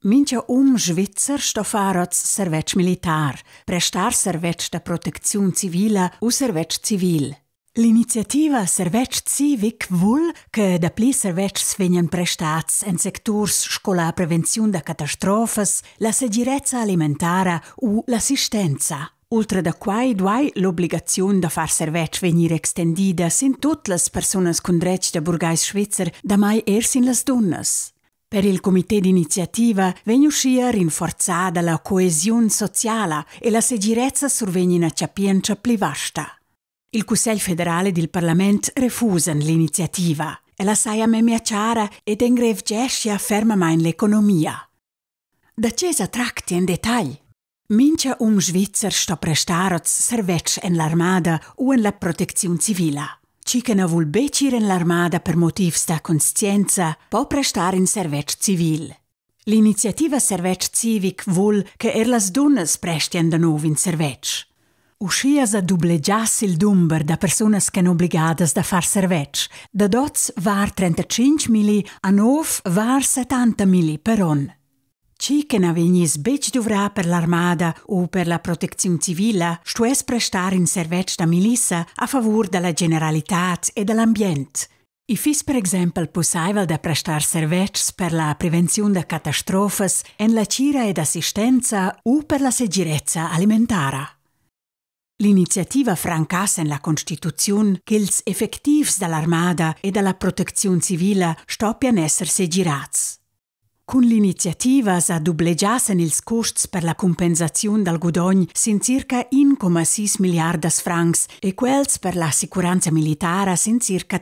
Mincha Svizzer sto faroz servetsch militar, prestar servetsch da protezione civila o servetsch civil. L'iniziativa Servetsch Civic vuol che da pli servetschs vegnan prestats en sectors scola prevenzione da catastrofes, la segirezza alimentara o l'assistenza. Oltre da quai duai l'obbligazione da far servetsch venir extendida sin tutte las personas con dretg da burgais svizzer da mai sin las donnas. Per il comité d'iniziativa vegn uscia rinforzada la coesione sociale e la segirezza survegna capienza pli vasta. Il Cussegl federale del Parlament refusan l'iniziativa e la saia memia chiara ed engrevgescia fermamain l'economia. Da cesa tracti in dettagl. Mincha Svizzer sto prestaroz servetsch en l'armada o en la protezione civila. Cicana vul becir en l'armada per motivs da conscienza, po prestar in servetsch civil. L'iniziativa Servetsch Civic vuol che las donnas prestien da nov in servetsch. Uscias a dublegias il number da personas che obligadas da far servetsch. Da dots var 35 mili a nov var 70 mili per on. Ci che n'avegnis bec dovrà per l'armada o per la protezione civile, stues prestar in servetsch da milissa a favor della generalitat e dell'ambient. I fis per esempio possibile da prestar servetschs per la prevenzione da catastrofes en la cira ed assistenza o per la segirezza alimentara. L'iniziativa francassa in la Costituzione che ils effektivs dall'armada e dalla protezione civile stoppian esser segirats. Con l'iniziativa sa dublegiassen ils costs per la compensazione dal gudogn sin circa 1,6 miliardas francs e quels per la sicuranza militara sin circa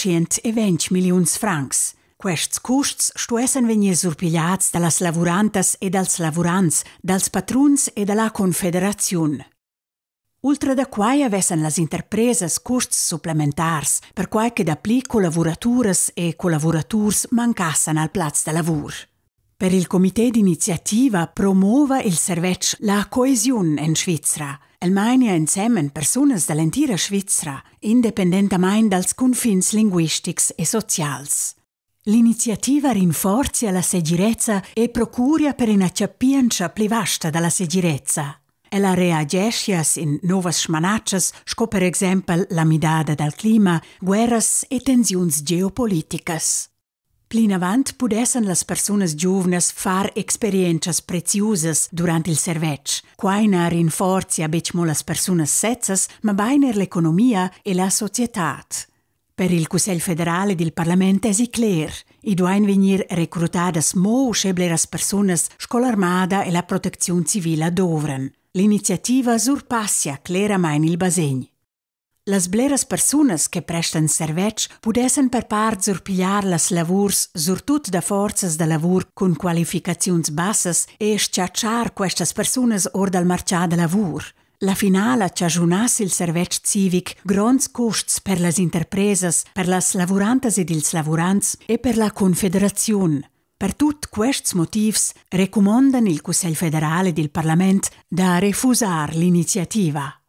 320 milions francs. Quests costs stuessen vegnir surpigliats dallas lavurantas e dals lavurants, dals patruns e dalla Confederazione. Ultra da quai avessen las interpresas costs supplementars per quai che da pli collaboratures e collaboraturs mancassen al plaz de lavur. Per il comité d'iniziativa promuova il servetsch la coesione in Svizzera. El mania insemmen personas dall'entira Svizzera, independentamain dals confins linguistics e socials. L'iniziativa rinforzia la segirezza e procuria per una capienza pli vasta dalla segirezza. Ella reagescias in novas smanaccias, sco per esempio la midada dal clima, guerras e tensiuns geopoliticas. Plin avant pudessen las personas giovnas far experienzias preziosas durant il servetsch, quaina rinforzia becmo las personas sezzas, ma bainer l'economia e la societat. Per il Cussegl federale del Parlament è cler, i duain venir recrutadas mo scebleras personas sco l'armada e la protezione civile dovran. L'iniziativa surpassia claramain il basegn. Las bleras personas che prestan servetsch pudessen per part surpigliar las lavurs surtut da forzas da lavur con qualificaziuns bassas e sciacciar questas personas or dal marcià da lavur. La finala ciagiunas il servetsch civic gronds costs per las interpresas, per las lavurantas ed ils lavurants e per la Confederazione. Per tut quests motivs recomandan il Cussegl federale del Parlament da refusar l'iniziativa.